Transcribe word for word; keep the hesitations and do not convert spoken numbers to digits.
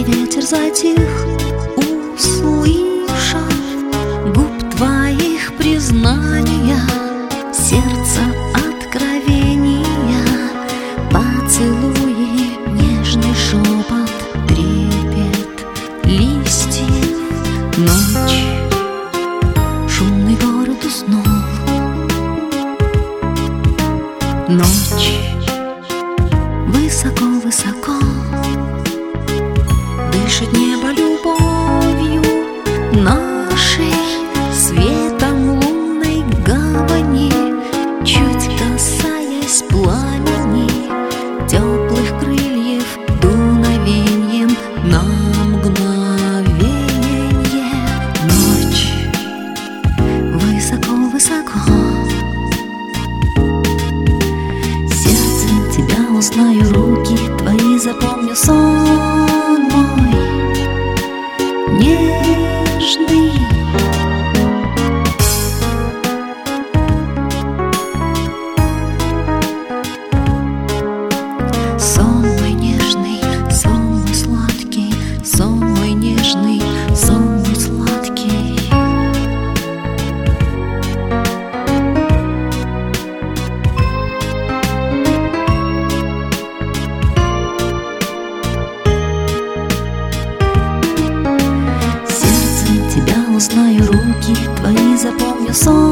И ветер затих, услышав губ твоих признания, сердца откровения, поцелуи, нежный шепот, трепет листьев. Ночь, шумный город уснул. Ночь, высоко-высоко дышит небо любовью нашей, светом лунной гавани, чуть касаясь пламени теплых крыльев, дуновеньем на мгновенье. Ночь, высоко-высоко, сердце тебя узнаю, руки твои запомню, сон мой нежный. Сон мой нежный, сон мой сладкий, сон мой нежный, сон мой сладкий. Сердцем тебя узнаю, руки твои запомню, сон